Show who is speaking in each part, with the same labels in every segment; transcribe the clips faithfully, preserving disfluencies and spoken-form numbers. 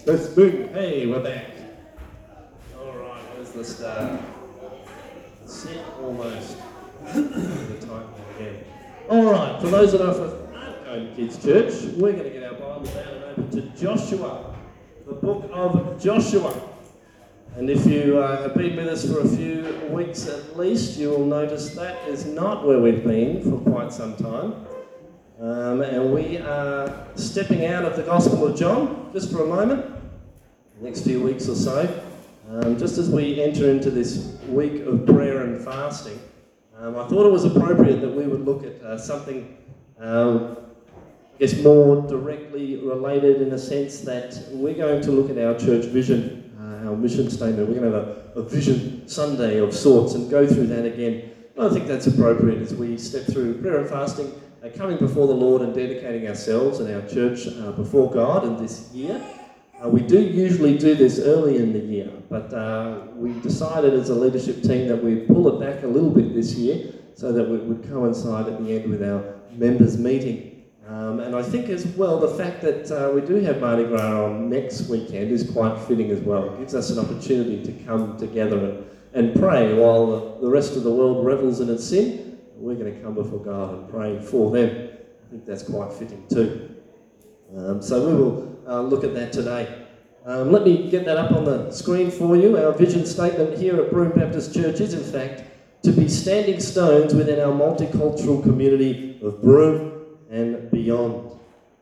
Speaker 1: Let's move. Hey, we're back. All right, where's the start? Set almost. The time again. All right, for those that are aren't going to Kids Church, we're going to get our Bibles out and open to Joshua, the book of Joshua. And if you uh, have been with us for a few weeks at least, you will notice that is not where we've been for quite some time. Um, and we are stepping out of the Gospel of John just for a moment, the next few weeks or so, um, just as we enter into this week of prayer and fasting. Um, I thought it was appropriate that we would look at uh, something, um, I guess, more directly related in a sense that we're going to look at our church vision, uh, our mission statement. We're going to have a, a vision Sunday of sorts and go through that again. I think that's appropriate as we step through prayer and fasting, uh, coming before the Lord and dedicating ourselves and our church uh, before God in this year. Uh, we do usually do this early in the year, but uh, we decided as a leadership team that we'd pull it back a little bit this year so that it would coincide at the end with our members' meeting. Um, and I think as well, the fact that uh, we do have Mardi Gras on next weekend is quite fitting as well. It gives us an opportunity to come together and, and pray while the, the rest of the world revels in its sin. We're going to come before God and pray for them. I think that's quite fitting too. Um, so we will uh, look at that today. Um, let me get that up on the screen for you. Our vision statement here at Broome Baptist Church is, in fact, to be standing stones within our multicultural community of Broome and beyond.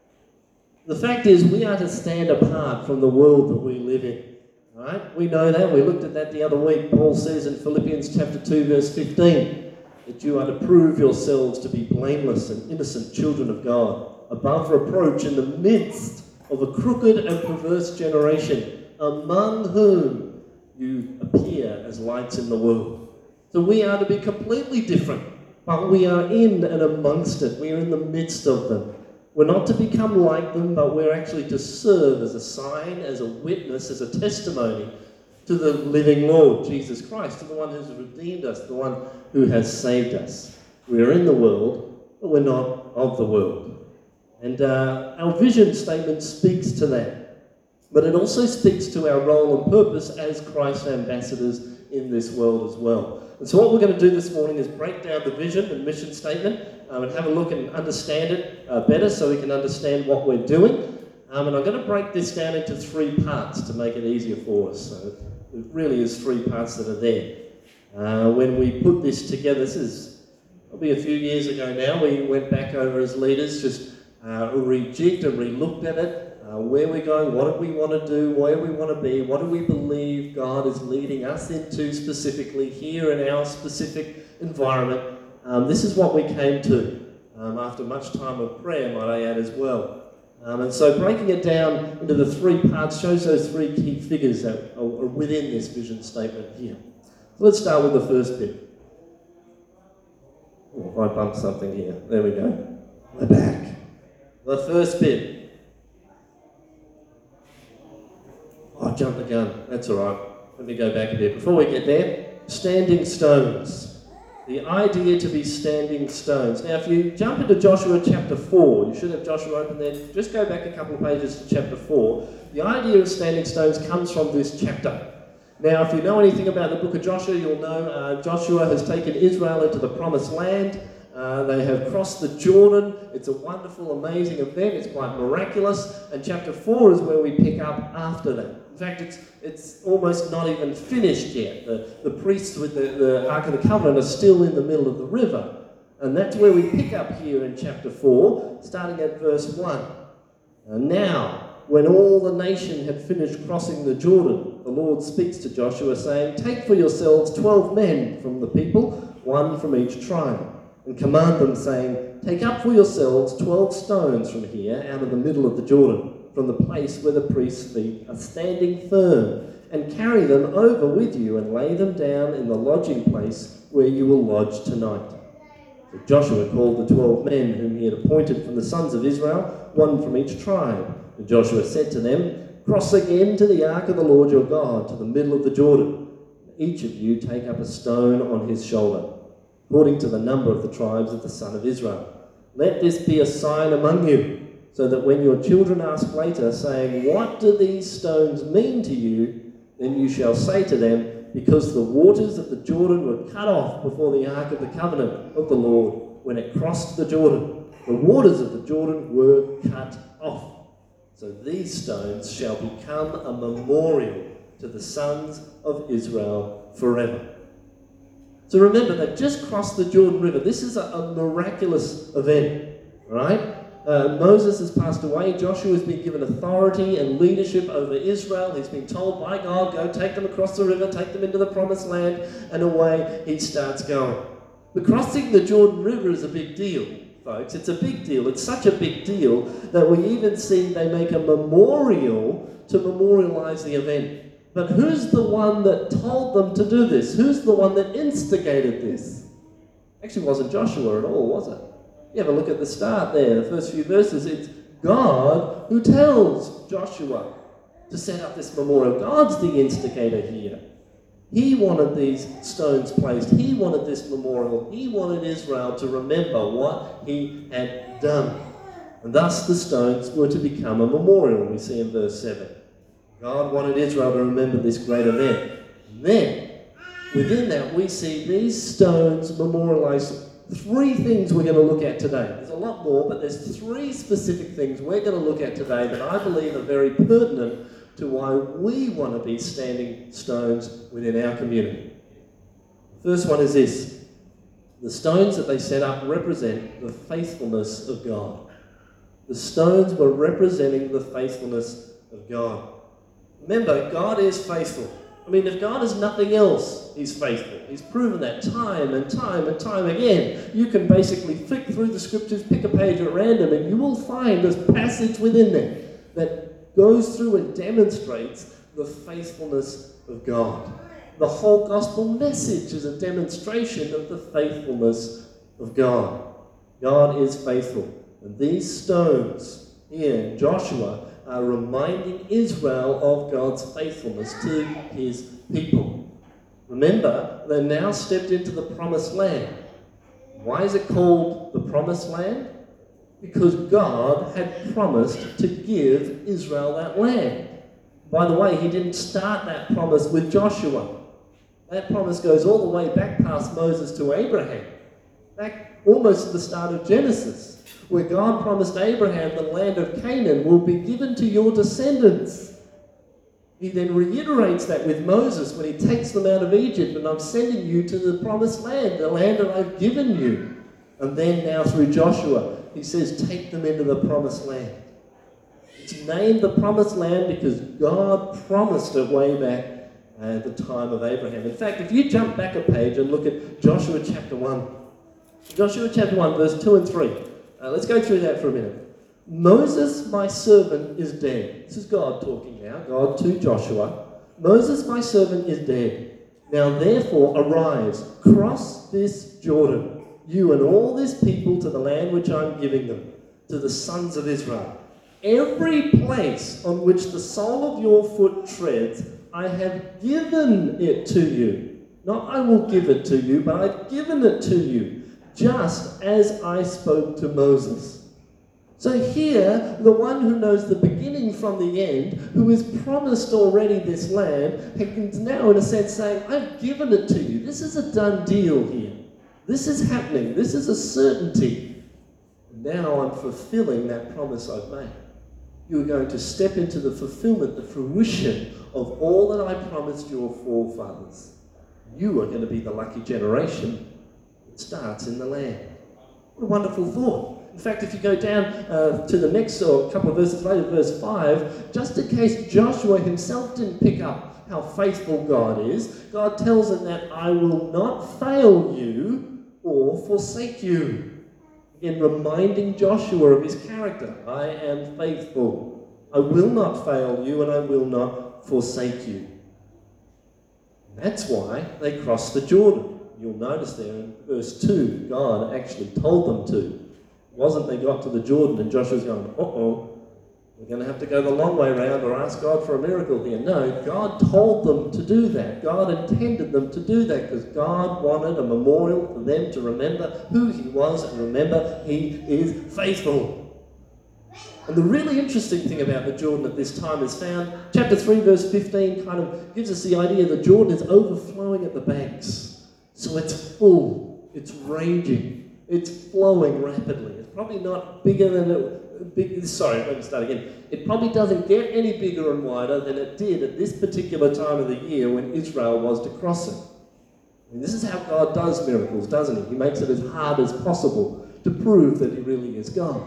Speaker 1: The fact is, we are to stand apart from the world that we live in. Right? We know that. We looked at that the other week. Paul says in Philippians chapter two, verse fifteen, that you are to prove yourselves to be blameless and innocent children of God, above reproach in the midst of a crooked and perverse generation, among whom you appear as lights in the world. So we are to be completely different, but we are in and amongst it. We are in the midst of them. We're not to become like them, but we're actually to serve as a sign, as a witness, as a testimony to the living Lord, Jesus Christ, to the one who's redeemed us, the one who has saved us. We are in the world, but we're not of the world. And uh, our vision statement speaks to that. But it also speaks to our role and purpose as Christ's ambassadors in this world as well. And so what we're going to do this morning is break down the vision and mission statement um, and have a look and understand it uh, better so we can understand what we're doing. Um, and I'm going to break this down into three parts to make it easier for us. So it really is three parts that are there. Uh, when we put this together, this is probably a few years ago now, we went back over as leaders, just uh, rejigged and re-looked at it, uh, where we're going, what do we want to do, where we want to be, what do we believe God is leading us into specifically here in our specific environment. Um, this is what we came to um, after much time of prayer, might I add as well. Um, and so breaking it down into the three parts shows those three key figures that are within this vision statement here. So let's start with the first bit. Oh, I bumped something here. There we go. We're back. The first bit. Oh, I jumped the gun. That's all right. Let me go back a bit. Before we get there, standing stones. The idea to be standing stones. Now, if you jump into Joshua chapter four, you should have Joshua open there. Just go back a couple of pages to chapter four. The idea of standing stones comes from this chapter. Now, if you know anything about the book of Joshua, you'll know uh, Joshua has taken Israel into the promised land. Uh, they have crossed the Jordan. It's a wonderful, amazing event. It's quite miraculous. And chapter four is where we pick up after that. In fact, it's it's almost not even finished yet. The, the priests with the, the Ark of the Covenant are still in the middle of the river. And that's where we pick up here in chapter four, starting at verse one. And now, when all the nation had finished crossing the Jordan, the Lord speaks to Joshua, saying, "Take for yourselves twelve men from the people, one from each tribe, and command them, saying, Take up for yourselves twelve stones from here, out of the middle of the Jordan, from the place where the priest's feet are standing firm, and carry them over with you, and lay them down in the lodging place where you will lodge tonight." So Joshua called the twelve men whom he had appointed from the sons of Israel, one from each tribe. And Joshua said to them, "Cross again to the ark of the Lord your God, to the middle of the Jordan. Each of you take up a stone on his shoulder, according to the number of the tribes of the son of Israel. Let this be a sign among you. so that when your children ask later, saying, 'What do these stones mean to you?' then you shall say to them, 'Because the waters of the Jordan were cut off before the ark of the covenant of the Lord when it crossed the Jordan. The waters of the Jordan were cut off. So these stones shall become a memorial to the sons of Israel forever.'" So remember, they've just crossed the Jordan River. This is a, a miraculous event, right? Uh, Moses has passed away. Joshua has been given authority and leadership over Israel. He's been told by God, go take them across the river, take them into the promised land, and away he starts going. But crossing the Jordan River is a big deal, folks. It's a big deal. It's such a big deal that we even see they make a memorial to memorialize the event. But who's the one that told them to do this? Who's the one that instigated this? Actually, it wasn't Joshua at all, was it? You have a look at the start there, the first few verses. It's God who tells Joshua to set up this memorial. God's the instigator here. He wanted these stones placed. He wanted this memorial. He wanted Israel to remember what he had done. And thus the stones were to become a memorial, we see in verse seven. God wanted Israel to remember this great event. And then, within that, we see these stones memorialize three things we're going to look at today. There's a lot more, but there's three specific things we're going to look at today that I believe are very pertinent to why we want to be standing stones within our community. The first one is this. The stones that they set up represent the faithfulness of God. The stones were representing the faithfulness of God. Remember, God is faithful. I mean, if God is nothing else, he's faithful. He's proven that time and time and time again. You can basically flick through the scriptures, pick a page at random, and you will find this passage within there that goes through and demonstrates the faithfulness of God. The whole gospel message is a demonstration of the faithfulness of God. God is faithful. And these stones here in Joshua are reminding Israel of God's faithfulness to his people. Remember, they've now stepped into the promised land. Why is it called the promised land? Because God had promised to give Israel that land. By the way, he didn't start that promise with Joshua. That promise goes all the way back past Moses to Abraham, back almost to the start of Genesis, where God promised Abraham the land of Canaan will be given to your descendants. He then reiterates that with Moses when he takes them out of Egypt, and I'm sending you to the promised land, the land that I've given you. And then now through Joshua, he says, take them into the promised land. It's named the promised land because God promised it way back at the time of Abraham. In fact, if you jump back a page and look at Joshua chapter one, Joshua chapter one, verse two and three. Uh, let's go through that for a minute. Moses, my servant, is dead. This is God talking now, God to Joshua. Moses, my servant, is dead. Now therefore arise, cross this Jordan, you and all this people, to the land which I am giving them, to the sons of Israel. Every place on which the sole of your foot treads, I have given it to you. Not I will give it to you, but I've given it to you, just as I spoke to Moses. So here, the one who knows the beginning from the end, who is promised already this land, is now in a sense saying, I've given it to you. This is a done deal here. This is happening. This is a certainty. Now I'm fulfilling that promise I've made. You are going to step into the fulfillment, the fruition of all that I promised your forefathers. You are going to be the lucky generation that starts in the land. What a wonderful thought. In fact, if you go down uh, to the next or a couple of verses later, verse five, just in case Joshua himself didn't pick up how faithful God is, God tells him that I will not fail you or forsake you. Again, reminding Joshua of his character. I am faithful. I will not fail you and I will not forsake you. And that's why they crossed the Jordan. You'll notice there in verse two, God actually told them to. It wasn't they got to the Jordan and Joshua's going, uh-oh, we're going to have to go the long way round or ask God for a miracle here. No, God told them to do that. God intended them to do that because God wanted a memorial for them to remember who he was and remember he is faithful. And the really interesting thing about the Jordan at this time is found, chapter three, verse fifteen, kind of gives us the idea that Jordan is overflowing at the banks. So it's full, it's raging, it's flowing rapidly. It's probably not bigger than it, big, sorry, let me start again. It probably doesn't get any bigger and wider than it did at this particular time of the year when Israel was to cross it. And this is how God does miracles, doesn't he? He makes it as hard as possible to prove that he really is God.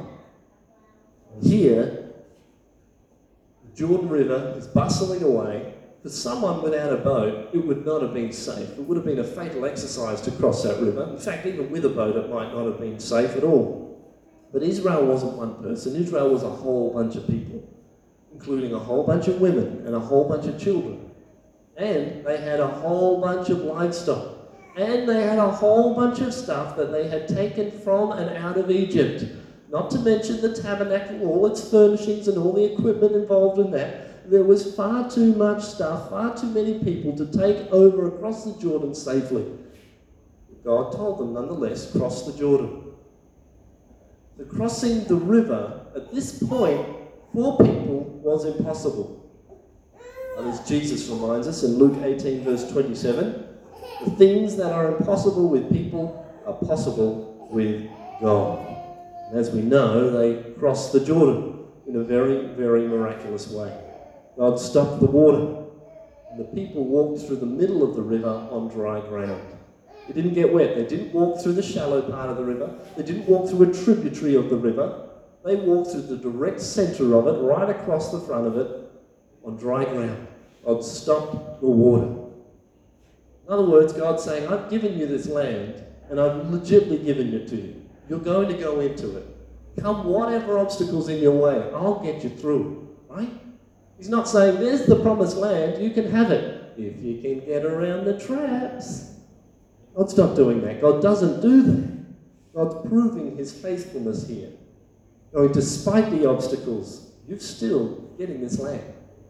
Speaker 1: Here, the Jordan River is bustling away. For someone without a boat, it would not have been safe. It would have been a fatal exercise to cross that river. In fact, even with a boat, it might not have been safe at all. But Israel wasn't one person. Israel was a whole bunch of people, including a whole bunch of women and a whole bunch of children. And they had a whole bunch of livestock. And they had a whole bunch of stuff that they had taken from and out of Egypt. Not to mention the tabernacle, all its furnishings and all the equipment involved in that. There was far too much stuff, far too many people to take over across the Jordan safely. God told them, nonetheless, cross the Jordan. The crossing the river at this point for people was impossible. And as Jesus reminds us in Luke eighteen, verse twenty-seven, the things that are impossible with people are possible with God. As we know, they crossed the Jordan in a very, very miraculous way. God stopped the water, and the people walked through the middle of the river on dry ground. It didn't get wet. They didn't walk through the shallow part of the river. They didn't walk through a tributary of the river. They walked through the direct centre of it, right across the front of it, on dry ground. God stopped the water. In other words, God's saying, I've given you this land, and I've legitimately given it to you. You're going to go into it. Come whatever obstacles in your way, I'll get you through, right? He's not saying, there's the promised land, you can have it, if you can get around the traps. God's not doing that. God doesn't do that. God's proving his faithfulness here. Going, despite the obstacles, you're still getting this land.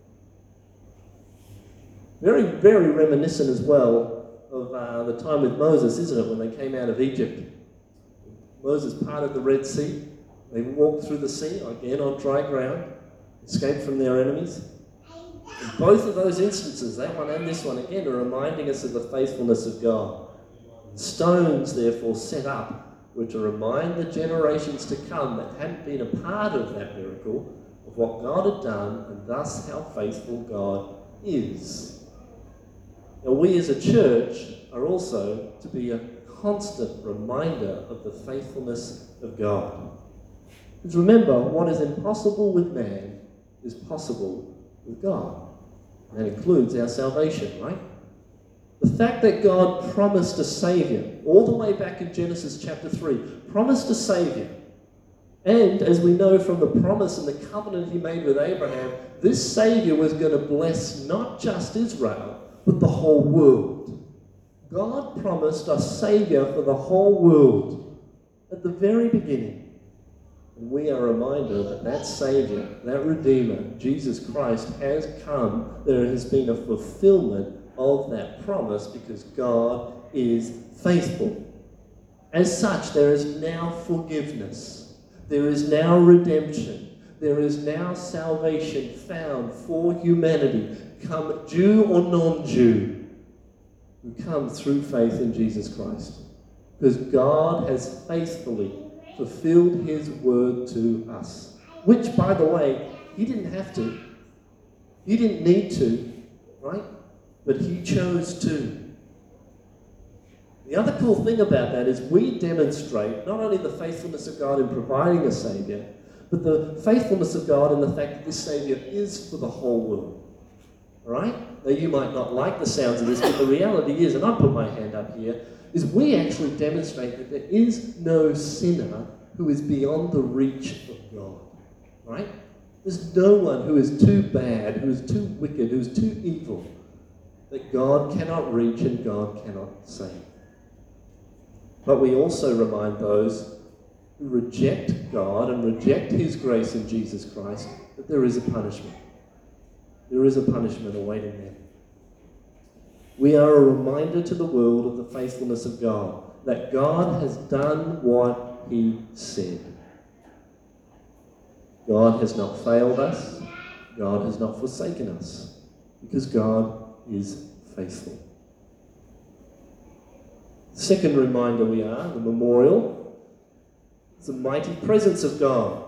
Speaker 1: Very, very reminiscent as well of uh, the time with Moses, isn't it, when they came out of Egypt. Moses parted the Red Sea. They walked through the sea, again on dry ground, escaped from their enemies. In both of those instances, that one and this one, again, are reminding us of the faithfulness of God. Stones, therefore, set up were to remind the generations to come that hadn't been a part of that miracle of what God had done, and thus how faithful God is. Now, we as a church are also to be a constant reminder of the faithfulness of God. Because remember, what is impossible with man is possible with God. And that includes our salvation, right? The fact that God promised a Saviour, all the way back in Genesis chapter three, promised a Saviour. And as we know from the promise and the covenant he made with Abraham, this Saviour was going to bless not just Israel, but the whole world. God promised a Saviour for the whole world at the very beginning. And we are reminded that that Saviour, that Redeemer, Jesus Christ, has come. There has been a fulfillment of that promise because God is faithful. As such, there is now forgiveness. There is now redemption. There is now salvation found for humanity, come Jew or non-Jew, who come through faith in Jesus Christ. Because God has faithfully fulfilled his word to us. Which, by the way, he didn't have to. He didn't need to, right? But he chose to. The other cool thing about that is we demonstrate not only the faithfulness of God in providing a Saviour, but the faithfulness of God in the fact that this Saviour is for the whole world. Right? Now, you might not like the sounds of this, but the reality is, and I put my hand up here, is we actually demonstrate that there is no sinner who is beyond the reach of God. Right? There's no one who is too bad, who is too wicked, who is too evil, that God cannot reach and God cannot save. But we also remind those who reject God and reject his grace in Jesus Christ that there is a punishment. There is a punishment awaiting them. We are a reminder to the world of the faithfulness of God, that God has done what he said. God has not failed us. God has not forsaken us, because God is faithful. Second reminder we are, the memorial, is the mighty presence of God.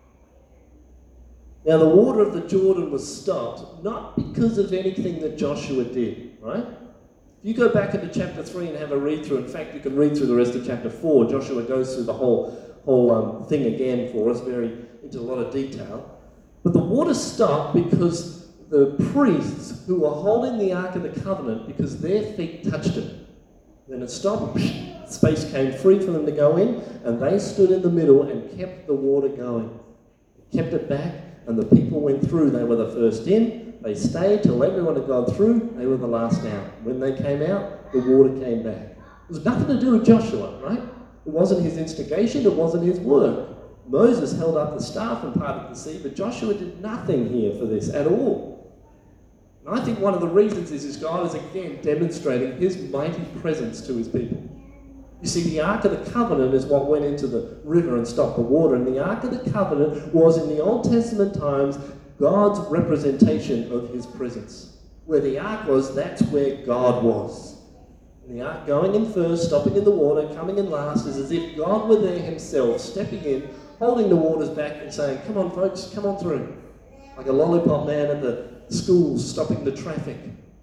Speaker 1: Now, the water of the Jordan was stopped, not because of anything that Joshua did, right? If you go back into chapter three and have a read through, in fact, you can read through the rest of chapter four. Joshua goes through the whole, whole um, thing again for us, very into a lot of detail. But the water stopped because the priests who were holding the Ark of the Covenant, because their feet touched it. Then it stopped, space came free for them to go in, and they stood in the middle and kept the water going. Kept it back, and the people went through. They were the first in, they stayed till everyone had gone through, they were the last out. When they came out, the water came back. It was nothing to do with Joshua, right? It wasn't his instigation, it wasn't his work. Moses held up the staff and parted the sea, but Joshua did nothing here for this at all. And I think one of the reasons is, is God is again demonstrating his mighty presence to his people. You see, the Ark of the Covenant is what went into the river and stopped the water, and the Ark of the Covenant was in the Old Testament times God's representation of his presence. Where the Ark was, that's where God was. And the Ark going in first, stopping in the water, coming in last, is as if God were there himself, stepping in, holding the waters back and saying, come on folks, come on through. Like a lollipop man at the schools stopping the traffic.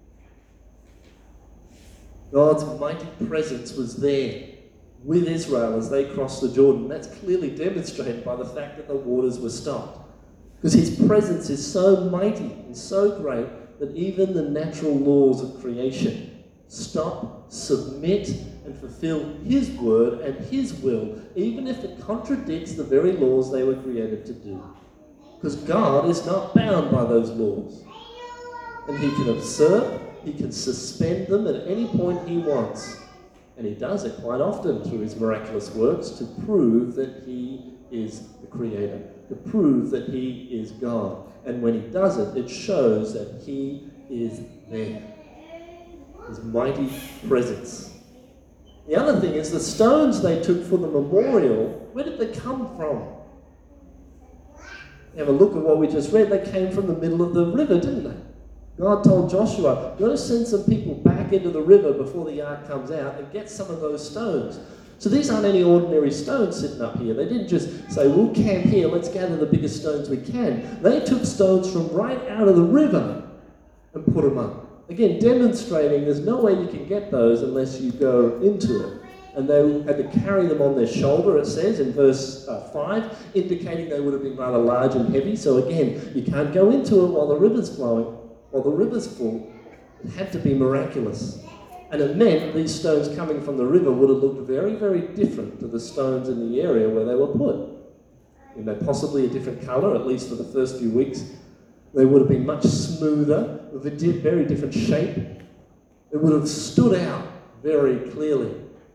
Speaker 1: God's mighty presence was there with Israel as they crossed the Jordan. That's clearly demonstrated by the fact that the waters were stopped. Because his presence is so mighty and so great that even the natural laws of creation stop, submit, and fulfill his word and his will, even if it contradicts the very laws they were created to do. Because God is not bound by those laws. And he can observe, he can suspend them at any point he wants. And he does it quite often through his miraculous works to prove that he is the creator, to prove that he is God. And when he does it, it shows that he is there. His mighty presence. The other thing is the stones they took for the memorial, where did they come from? Have a look at what we just read. They came from the middle of the river, didn't they? God told Joshua, you've got to send some people back into the river before the ark comes out and get some of those stones. So these aren't any ordinary stones sitting up here. They didn't just say, we'll camp here, let's gather the biggest stones we can. They took stones from right out of the river and put them up. Again, demonstrating there's no way you can get those unless you go into it. And they had to carry them on their shoulder, it says in verse uh, five, indicating they would have been rather large and heavy. So again, you can't go into it while the river's flowing. While the river's full, it had to be miraculous. And it meant these stones coming from the river would have looked very, very different to the stones in the area where they were put. You know, possibly a different colour, at least for the first few weeks. They would have been much smoother, with a di- very different shape. It would have stood out very clearly.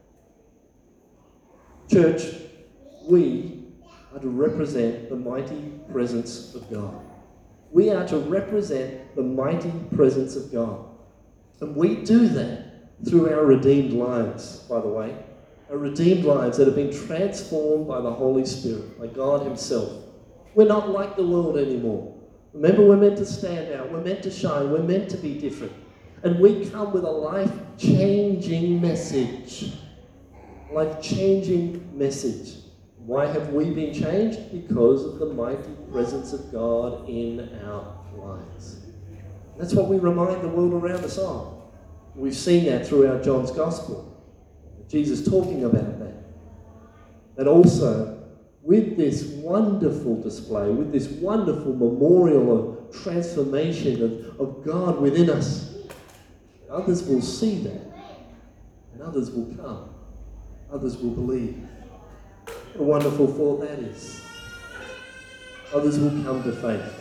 Speaker 1: Church, we are to represent the mighty presence of God. We are to represent the mighty presence of God. And we do that through our redeemed lives, by the way. Our redeemed lives that have been transformed by the Holy Spirit, by God himself. We're not like the world anymore. Remember, we're meant to stand out. We're meant to shine. We're meant to be different. And we come with a life-changing message. Life-changing message. Why have we been changed? Because of the mighty presence of God in our lives. That's what we remind the world around us of. We've seen that throughout John's Gospel. Jesus talking about that. And also, with this wonderful display, with this wonderful memorial of transformation of, of God within us, others will see that. And others will come. Others will believe. What a wonderful thought that is. Others will come to faith.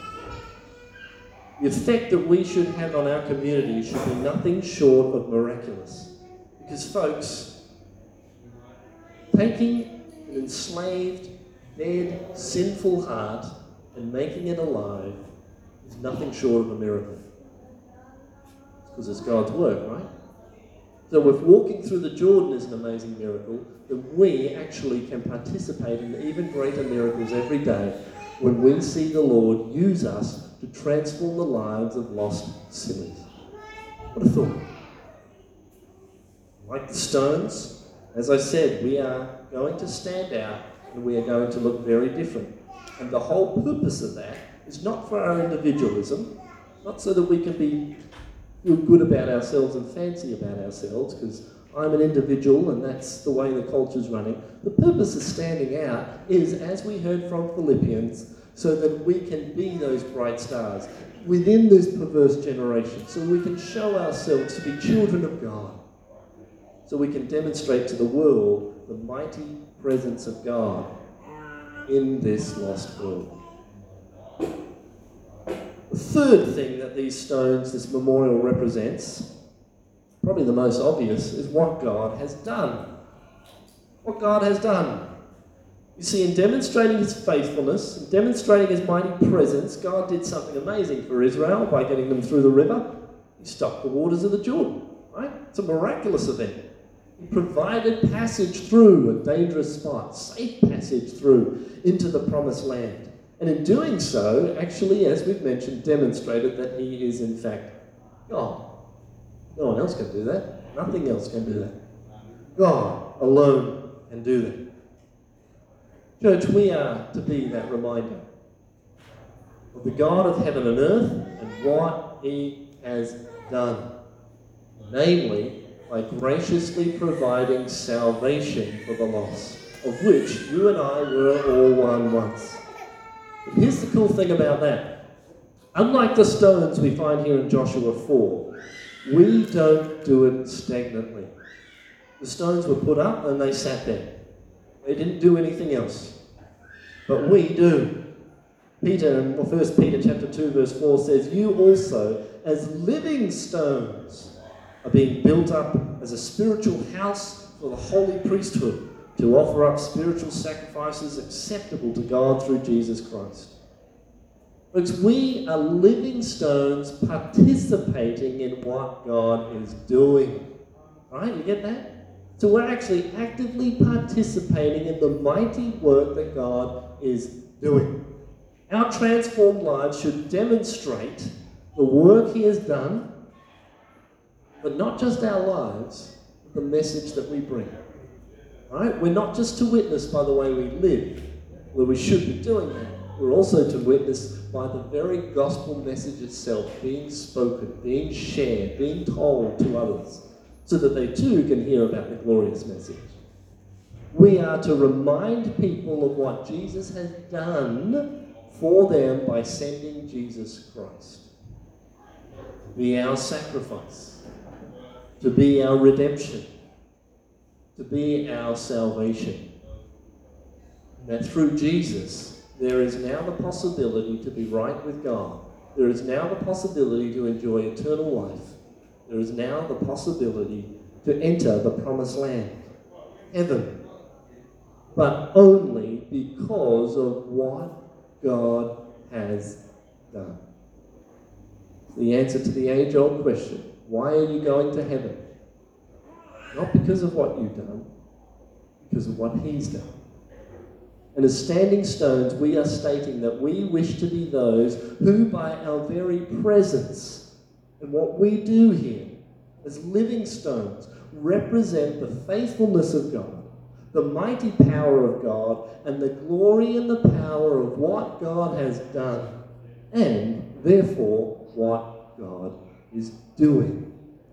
Speaker 1: The effect that we should have on our community should be nothing short of miraculous. Because, folks, taking an enslaved, dead, sinful heart and making it alive is nothing short of a miracle. Because it's God's work, right? So if walking through the Jordan is an amazing miracle, then we actually can participate in even greater miracles every day when we see the Lord use us to transform the lives of lost sinners. What a thought. Like the stones, as I said, we are going to stand out and we are going to look very different. And the whole purpose of that is not for our individualism, not so that we can be feel good about ourselves and fancy about ourselves, because I'm an individual and that's the way the culture's running. The purpose of standing out is, as we heard from Philippians, so that we can be those bright stars within this perverse generation, so we can show ourselves to be children of God, so we can demonstrate to the world the mighty presence of God in this lost world. The third thing that these stones, this memorial represents, probably the most obvious, is what God has done. What God has done. You see, in demonstrating his faithfulness, in demonstrating his mighty presence, God did something amazing for Israel by getting them through the river. He stopped the waters of the Jordan, right? It's a miraculous event. He provided passage through a dangerous spot, safe passage through into the promised land. And in doing so, actually, as we've mentioned, demonstrated that he is in fact God. No one else can do that. Nothing else can do that. God alone can do that. Church, we are to be that reminder of the God of heaven and earth and what he has done. Namely, by graciously providing salvation for the lost, of which you and I were all one once. But here's the cool thing about that. Unlike the stones we find here in Joshua four, we don't do it stagnantly. The stones were put up and they sat there. They didn't do anything else. But we do. Peter, in First Peter chapter two, verse four says, "You also, as living stones, are being built up as a spiritual house for the holy priesthood, to offer up spiritual sacrifices acceptable to God through Jesus Christ." Folks, we are living stones participating in what God is doing. Right? You get that? So we're actually actively participating in the mighty work that God is doing. Our transformed lives should demonstrate the work he has done, but not just our lives, but the message that we bring. Right? We're not just to witness by the way we live, where we should be doing that. We're also to witness by the very gospel message itself being spoken, being shared, being told to others, so that they too can hear about the glorious message. We are to remind people of what Jesus has done for them by sending Jesus Christ. To be our sacrifice, to be our redemption, to be our salvation. That through Jesus, there is now the possibility to be right with God. There is now the possibility to enjoy eternal life. There is now the possibility to enter the promised land, heaven, but only because of what God has done. The answer to the age-old question, why are you going to heaven? Not because of what you've done, because of what he's done. And as standing stones, we are stating that we wish to be those who, by our very presence and what we do here as living stones, represent the faithfulness of God, the mighty power of God, and the glory and the power of what God has done, and therefore what God is doing.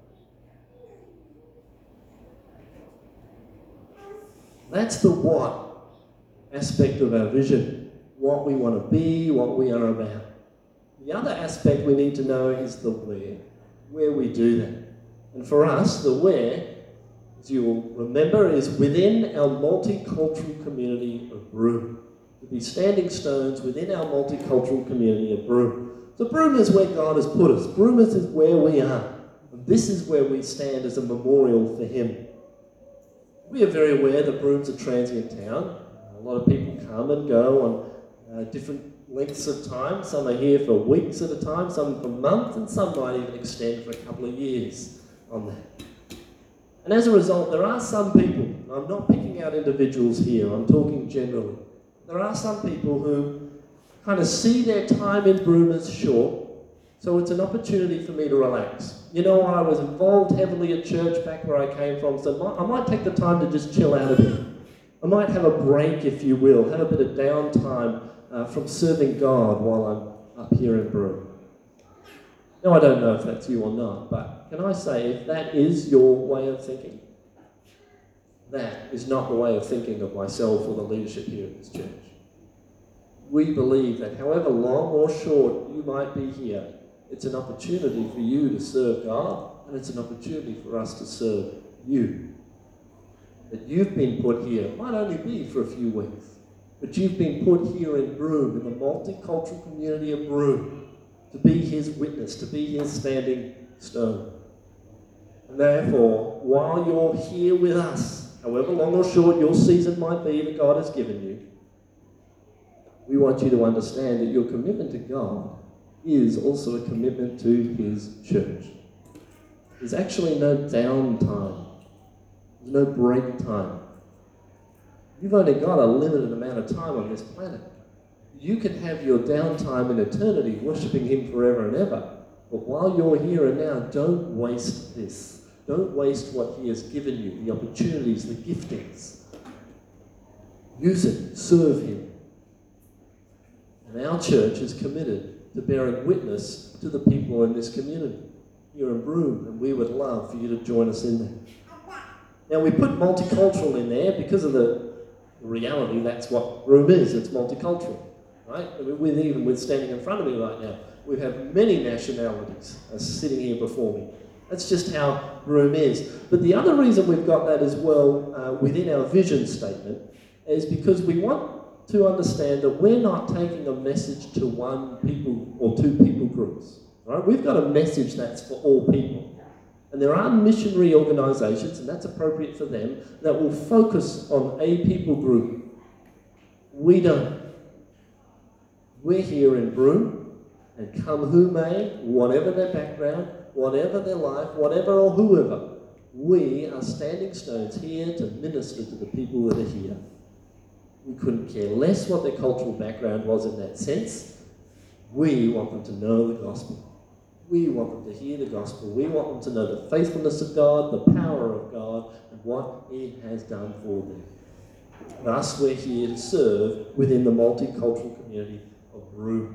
Speaker 1: That's the what aspect of our vision, what we want to be, what we are about. The other aspect we need to know is the where, where we do that. And for us, the where, as you will remember, is within our multicultural community of Broome. To be standing stones within our multicultural community of Broome. So Broome is where God has put us. Broome is where we are. And this is where we stand as a memorial for him. We are very aware that Broome's a transient town. A lot of people come and go on uh, different lengths of time. Some are here for weeks at a time, some for months, and some might even extend for a couple of years on that. And as a result, there are some people, and I'm not picking out individuals here, I'm talking generally. There are some people who kind of see their time in Broome as short, so it's an opportunity for me to relax. You know, I was involved heavily at church back where I came from, so I might take the time to just chill out a bit. I might have a break, if you will, have a bit of downtime uh, from serving God while I'm up here in Broome. Now, I don't know if that's you or not, but can I say, if that is your way of thinking, that is not the way of thinking of myself or the leadership here at this church. We believe that however long or short you might be here, it's an opportunity for you to serve God, and it's an opportunity for us to serve you. That you've been put here, it might only be for a few weeks, but you've been put here in Broome, in the multicultural community of Broome, to be his witness, to be his standing stone. And therefore, while you're here with us, however long or short your season might be that God has given you, we want you to understand that your commitment to God is also a commitment to his church. There's actually no downtime. There's no break time. You've only got a limited amount of time on this planet. You can have your downtime in eternity, worshipping him forever and ever. But while you're here and now, don't waste this. Don't waste what he has given you, the opportunities, the giftings. Use it. Serve him. And our church is committed to bearing witness to the people in this community here in Broome, and we would love for you to join us in there. Now, we put multicultural in there because of the reality that's what Broome is. It's multicultural, right? I mean, with even with standing in front of me right now, we have many nationalities uh, sitting here before me. That's just how Broome is. But the other reason we've got that as well uh, within our vision statement is because we want to understand that we're not taking a message to one people or two people groups. Right? We've got a message that's for all people. And there are missionary organisations, and that's appropriate for them, that will focus on a people group. We don't. We're here in Broome, and come who may, whatever their background, whatever their life, whatever or whoever, we are standing stones here to minister to the people that are here. We couldn't care less what their cultural background was in that sense. We want them to know the gospel. We want them to hear the gospel. We want them to know the faithfulness of God, the power of God, and what he has done for them. Thus, we're here to serve within the multicultural community of Broome.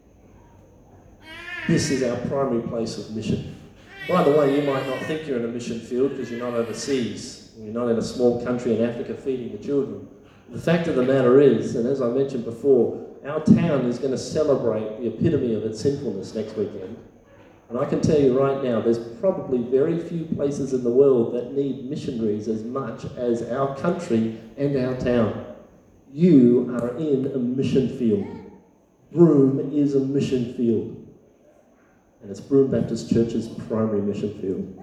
Speaker 1: This is our primary place of mission. By the way, you might not think you're in a mission field because you're not overseas. You're not in a small country in Africa feeding the children. The fact of the matter is, and as I mentioned before, our town is going to celebrate the epitome of its sinfulness next weekend. And I can tell you right now, there's probably very few places in the world that need missionaries as much as our country and our town. You are in a mission field. Broome is a mission field. And it's Broome Baptist Church's primary mission field.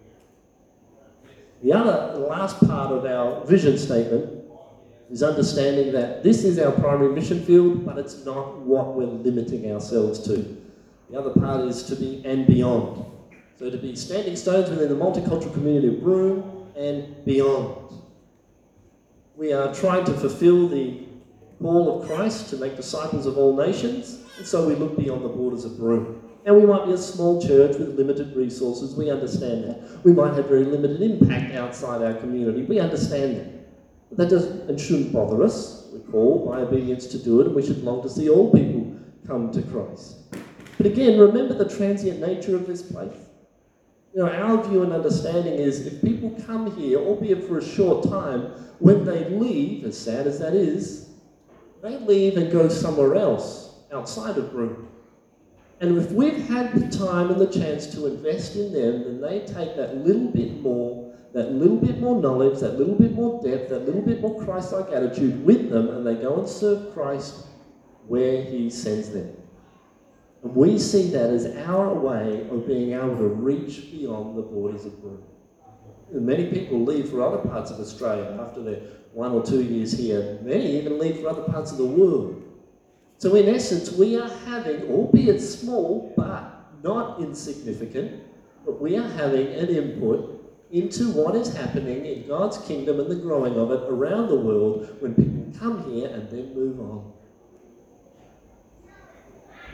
Speaker 1: The other, the last part of our vision statement is understanding that this is our primary mission field, but it's not what we're limiting ourselves to. The other part is to be and beyond. So to be standing stones within the multicultural community of Broome and beyond. We are trying to fulfill the call of Christ to make disciples of all nations, and so we look beyond the borders of Broome. Now, we might be a small church with limited resources, we understand that. We might have very limited impact outside our community, we understand that. But that doesn't and shouldn't bother us. We're called by obedience to do it, and we should long to see all people come to Christ. But again, remember the transient nature of this place. You know, our view and understanding is if people come here, albeit for a short time, when they leave, as sad as that is, they leave and go somewhere else outside of Broome. And if we've had the time and the chance to invest in them, then they take that little bit more, that little bit more knowledge, that little bit more depth, that little bit more Christ-like attitude with them, and they go and serve Christ where he sends them. And we see that as our way of being able to reach beyond the borders of Broome. And many people leave for other parts of Australia after their one or two years here. Many even leave for other parts of the world. So in essence, we are having, albeit small, but not insignificant, but we are having an input into what is happening in God's kingdom and the growing of it around the world when people come here and then move on.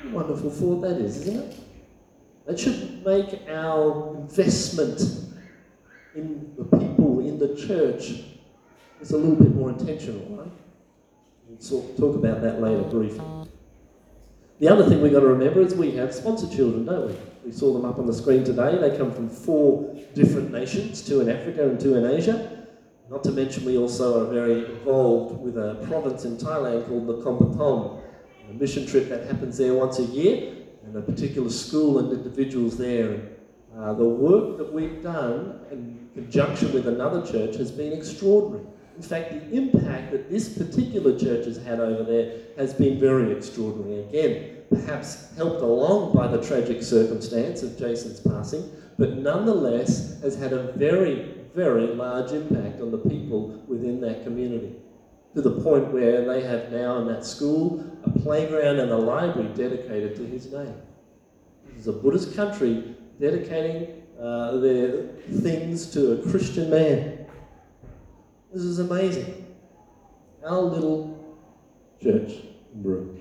Speaker 1: What a wonderful thought that is, isn't it? That should make our investment in the people, in the church, is a little bit more intentional, right? We'll talk about that later briefly. The other thing we've got to remember is we have sponsored children, don't we? We saw them up on the screen today. They come from four different nations, two in Africa and two in Asia. Not to mention we also are very involved with a province in Thailand called Nakhon Pathom, a mission trip that happens there once a year, and a particular school and individuals there. And, uh, the work that we've done in conjunction with another church has been extraordinary. In fact, the impact that this particular church has had over there has been very extraordinary. Again, perhaps helped along by the tragic circumstance of Jason's passing, but nonetheless has had a very, very large impact on the people within that community, to the point where they have now in that school a playground and a library dedicated to his name. This is a Buddhist country dedicating uh, their things to a Christian man. This is amazing. Our little church in Broome.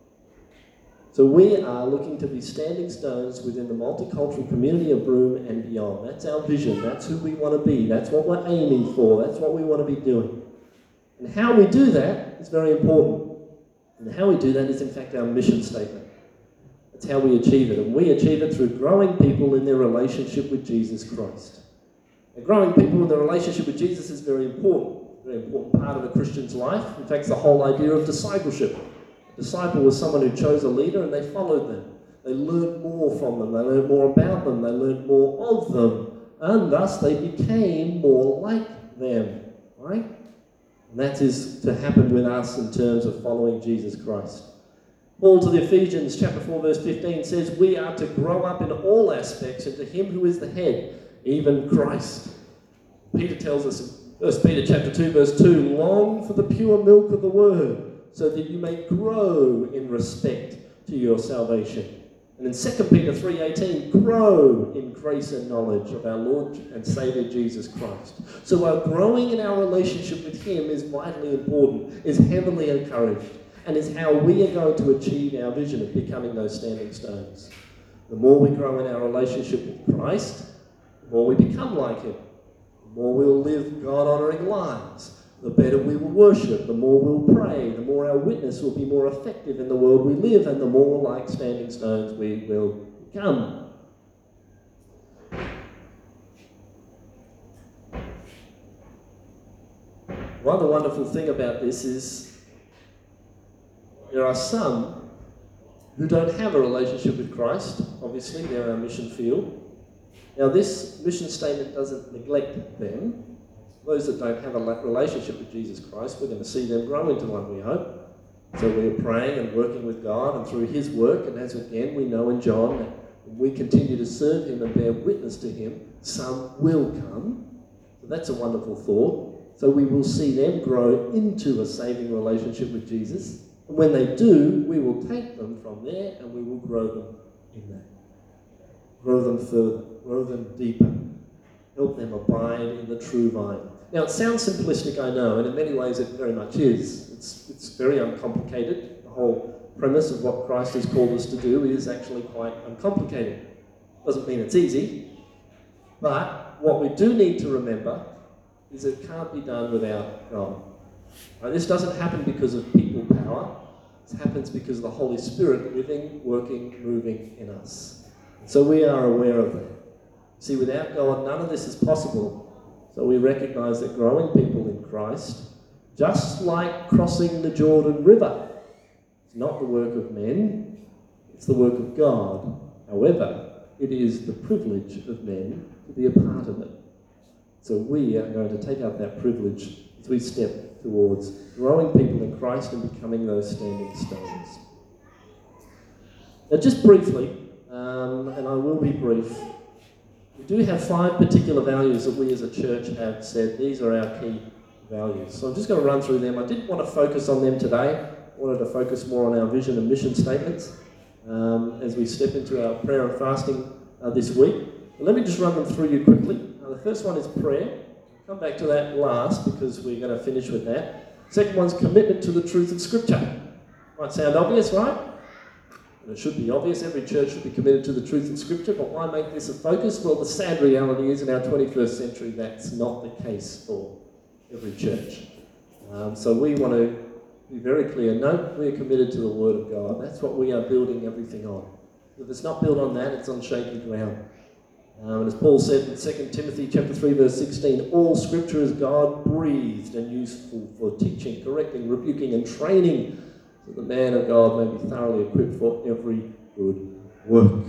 Speaker 1: So we are looking to be standing stones within the multicultural community of Broome and beyond. That's our vision. That's who we want to be. That's what we're aiming for. That's what we want to be doing. And how we do that is very important. And how we do that is, in fact, our mission statement. That's how we achieve it. And we achieve it through growing people in their relationship with Jesus Christ. And growing people in their relationship with Jesus is very important. A very important part of a Christian's life. In fact, it's the whole idea of discipleship. A disciple was someone who chose a leader and they followed them. They learned more from them. They learned more about them. They learned more of them. And thus they became more like them. Right? And that is to happen with us in terms of following Jesus Christ. Paul to the Ephesians chapter four verse fifteen says, we are to grow up in all aspects into him who is the head, even Christ. Peter tells us in First Peter chapter two verse two, long for the pure milk of the word, so that you may grow in respect to your salvation. And in Second Peter three eighteen, grow in grace and knowledge of our Lord and Saviour Jesus Christ. So our growing in our relationship with him is vitally important, is heavily encouraged, and is how we are going to achieve our vision of becoming those standing stones. The more we grow in our relationship with Christ, the more we become like him. The more we'll live God-honouring lives. The better we will worship, the more we'll pray, the more our witness will be more effective in the world we live, and the more like standing stones we will become. One other wonderful thing about this is there are some who don't have a relationship with Christ. Obviously, they're our mission field. Now, this mission statement doesn't neglect them. Those that don't have a relationship with Jesus Christ, we're going to see them grow into one, we hope. So we're praying and working with God and through his work, and as again we know in John, that when we continue to serve him and bear witness to him, some will come. So that's a wonderful thought. So we will see them grow into a saving relationship with Jesus. And when they do, we will take them from there and we will grow them in that. Grow them further, grow them deeper. Help them abide in the true vine. Now, it sounds simplistic, I know, and in many ways it very much is. It's, it's very uncomplicated. The whole premise of what Christ has called us to do is actually quite uncomplicated. Doesn't mean it's easy, but what we do need to remember is it can't be done without God. Now, this doesn't happen because of people power. This happens because of the Holy Spirit living, working, moving in us. So we are aware of that. See, without God, none of this is possible. So we recognize that growing people in Christ, just like crossing the Jordan River, it's not the work of men, it's the work of God. However, it is the privilege of men to be a part of it. So we are going to take up that privilege as we step towards growing people in Christ and becoming those standing stones. Now, just briefly, um, and I will be brief, we do have five particular values that we as a church have said these are our key values. So I'm just going to run through them. I didn't want to focus on them today. I wanted to focus more on our vision and mission statements um, as we step into our prayer and fasting uh, this week. But let me just run them through you quickly. Uh, the first one is prayer. I'll come back to that last because we're going to finish with that. Second one's commitment to the truth of Scripture. Might sound obvious, right? And it should be obvious, every church should be committed to the truth of Scripture, but why make this a focus? Well, the sad reality is in our twenty-first century, that's not the case for every church. Um, so we want to be very clear, no, we are committed to the Word of God. That's what we are building everything on. If it's not built on that, it's on shaky ground. Um, and as Paul said in Second Timothy chapter three, verse sixteen, all Scripture is God-breathed and useful for teaching, correcting, rebuking, and training, so the man of God may be thoroughly equipped for every good work.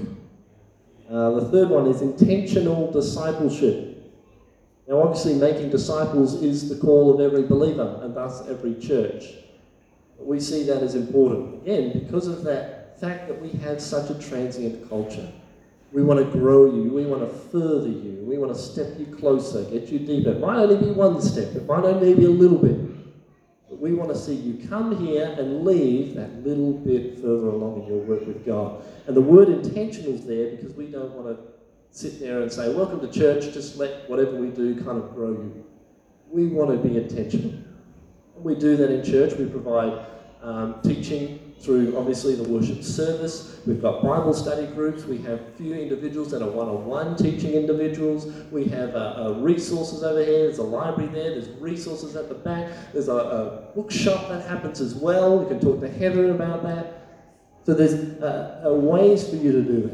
Speaker 1: Uh, the third one is intentional discipleship. Now, obviously, making disciples is the call of every believer, and thus every church. But we see that as important. Again, because of that fact that we have such a transient culture. We want to grow you, we want to further you, we want to step you closer, get you deeper. It might only be one step, it might only be a little bit. But we want to see you come here and leave that little bit further along in your work with God. And the word intentional is there because we don't want to sit there and say, welcome to church, just let whatever we do kind of grow you. We want to be intentional. And we do that in church. We provide um, teaching through, obviously, the worship service. We've got Bible study groups. We have a few individuals that are one-on-one teaching individuals. We have uh, uh, resources over here. There's a library there. There's resources at the back. There's a, a bookshop that happens as well. You can talk to Heather about that. So there's uh, uh, ways for you to do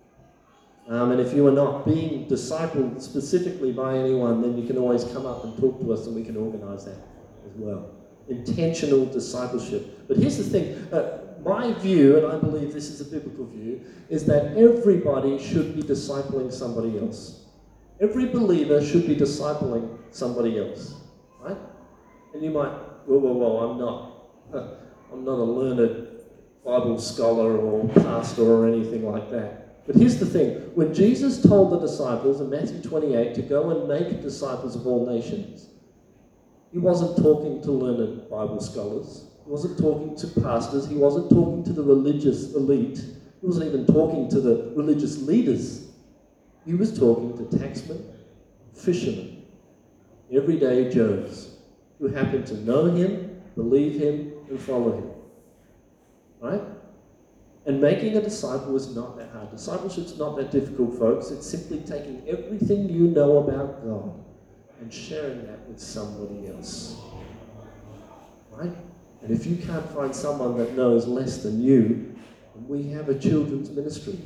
Speaker 1: it. Um, and if you are not being discipled specifically by anyone, then you can always come up and talk to us and we can organise that as well. Intentional discipleship. But here's the thing, uh, my view, and I believe this is a biblical view, is that everybody should be discipling somebody else. Every believer should be discipling somebody else, right? And you might, whoa, whoa, whoa, I'm not, I'm not a learned Bible scholar or pastor or anything like that. But here's the thing, when Jesus told the disciples in Matthew twenty-eight to go and make disciples of all nations, he wasn't talking to learned Bible scholars. He wasn't talking to pastors. He wasn't talking to the religious elite. He wasn't even talking to the religious leaders. He was talking to taxmen, fishermen, everyday Joes who happened to know him, believe him, and follow him. Right? And making a disciple is not that hard. Discipleship's not that difficult, folks. It's simply taking everything you know about God and sharing that with somebody else. Right? And if you can't find someone that knows less than you, then we have a children's ministry.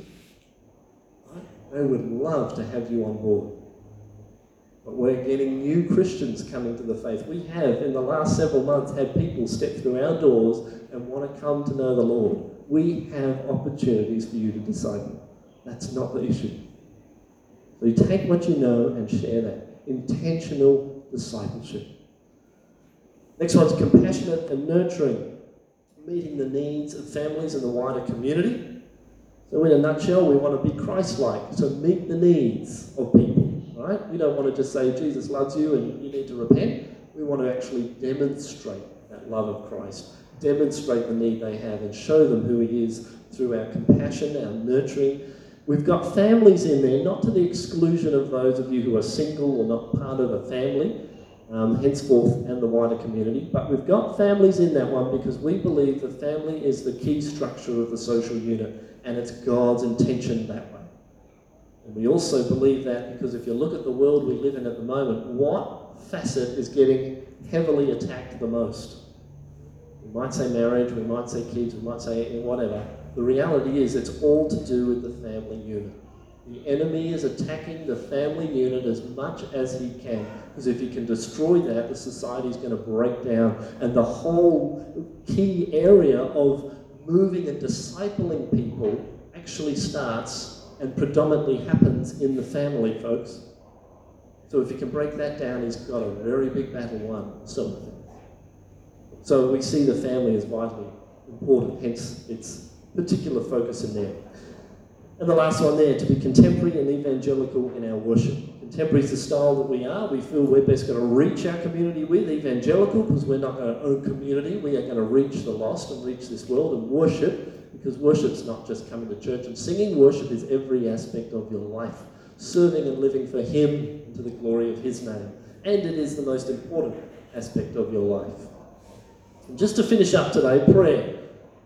Speaker 1: Right? They would love to have you on board. But we're getting new Christians coming to the faith. We have, in the last several months, had people step through our doors and want to come to know the Lord. We have opportunities for you to disciple. That's not the issue. So you take what you know and share that. Intentional discipleship. Next one's compassionate and nurturing, meeting the needs of families and the wider community. So in a nutshell, we want to be Christ-like, so meet the needs of people, right? We don't want to just say Jesus loves you and you need to repent. We want to actually demonstrate that love of Christ, demonstrate the need they have and show them who he is through our compassion, our nurturing. We've got families in there, not to the exclusion of those of you who are single or not part of a family, um, henceforth, and the wider community. But we've got families in that one because we believe the family is the key structure of the social unit, and it's God's intention that way. And we also believe that because if you look at the world we live in at the moment, what facet is getting heavily attacked the most? We might say marriage, we might say kids, we might say whatever. The reality is it's all to do with the family unit. The enemy is attacking the family unit as much as he can, because if he can destroy that, the society is going to break down. And the whole key area of moving and discipling people actually starts and predominantly happens in the family, folks. So if he can break that down, he's got a very big battle won, sort of thing. So we see the family as vitally important, hence its particular focus in there. And the last one there, to be contemporary and evangelical in our worship. Contemporary is the style that we are. We feel we're best going to reach our community with. Evangelical, because we're not going to own community. We are going to reach the lost and reach this world. And worship, because worship's not just coming to church and singing. Worship is every aspect of your life. Serving and living for him and to the glory of his name. And it is the most important aspect of your life. And just to finish up today, prayer.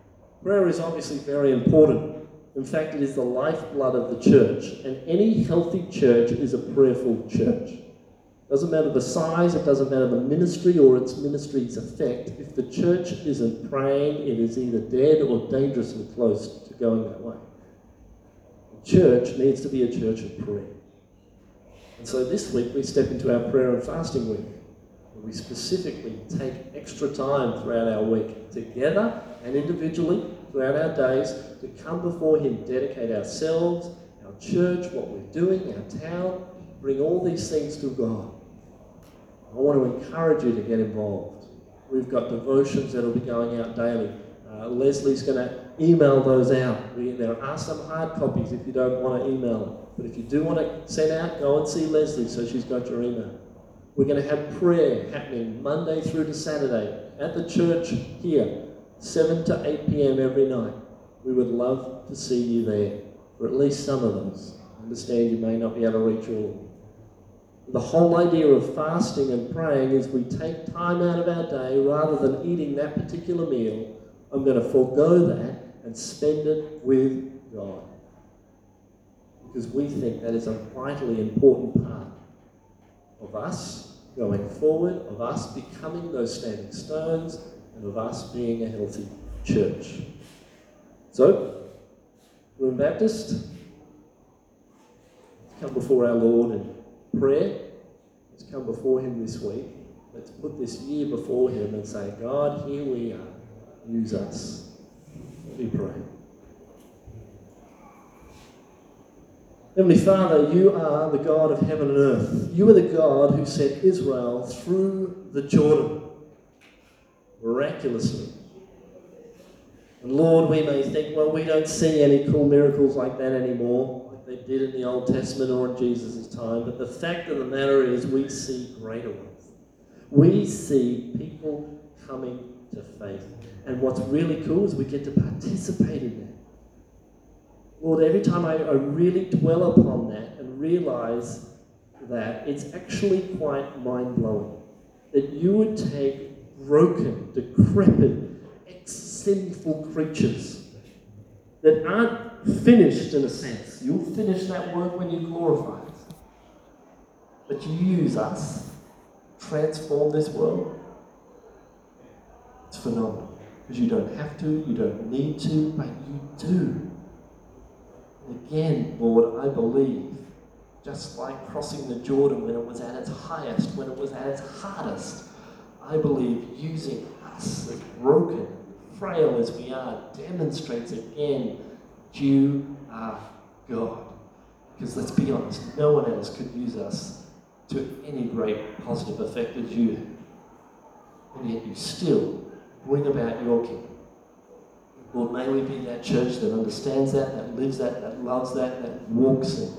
Speaker 1: Prayer is obviously very important. In fact, it is the lifeblood of the church, and any healthy church is a prayerful church. Doesn't matter the size, it doesn't matter the ministry or its ministry's effect. If the church isn't praying, it is either dead or dangerously close to going that way. The church needs to be a church of prayer. And so this week we step into our prayer and fasting week. We specifically take extra time throughout our week, together and individually, throughout our days, to come before Him, dedicate ourselves, our church, what we're doing, our town, bring all these things to God. I want to encourage you to get involved. We've got devotions that will be going out daily. Uh, Leslie's going to email those out. We, there are some hard copies if you don't want to email them. But if you do want to send out, go and see Leslie so she's got your email. We're going to have prayer happening Monday through to Saturday at the church here, seven to eight p.m. every night. We would love to see you there, or at least some of those. I understand you may not be able to reach all of them. The whole idea of fasting and praying is we take time out of our day rather than eating that particular meal. I'm going to forego that and spend it with God. Because we think that is a vitally important part of us going forward, of us becoming those standing stones, and of us being a healthy church. So, Room Baptist, come before our Lord in prayer. Let's come before Him this week. Let's put this year before Him and say, God, here we are. Use us. We pray. Heavenly Father, you are the God of heaven and earth. You are the God who sent Israel through the Jordan miraculously. And Lord, we may think, well, we don't see any cool miracles like that anymore, like they did in the Old Testament or in Jesus' time. But the fact of the matter is we see greater ones. We see people coming to faith. And what's really cool is we get to participate in that. Lord, every time I, I really dwell upon that and realize that, it's actually quite mind-blowing that you would take broken, decrepit, ex-sinful creatures that aren't finished in a sense. You'll finish that work when you glorify it. But you use us, transform this world. It's phenomenal. Because you don't have to, you don't need to, but you do. Again, Lord, I believe, just like crossing the Jordan when it was at its highest, when it was at its hardest, I believe using us, as broken, frail as we are, demonstrates again, you are God. Because let's be honest, no one else could use us to any great positive effect as you have. And yet you still bring about your kingdom. Lord, may we be that church that understands that, that lives that, that loves that, that walks in.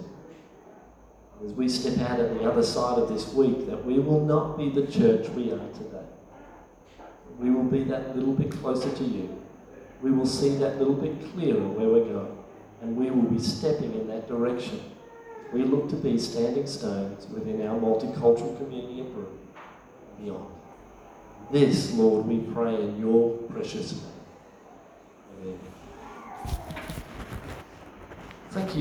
Speaker 1: As we step out at the other side of this week, that we will not be the church we are today. We will be that little bit closer to you. We will see that little bit clearer where we're going. And we will be stepping in that direction. We look to be standing stones within our multicultural community of Broome and beyond. This, Lord, we pray in your precious name. Amen. Thank you.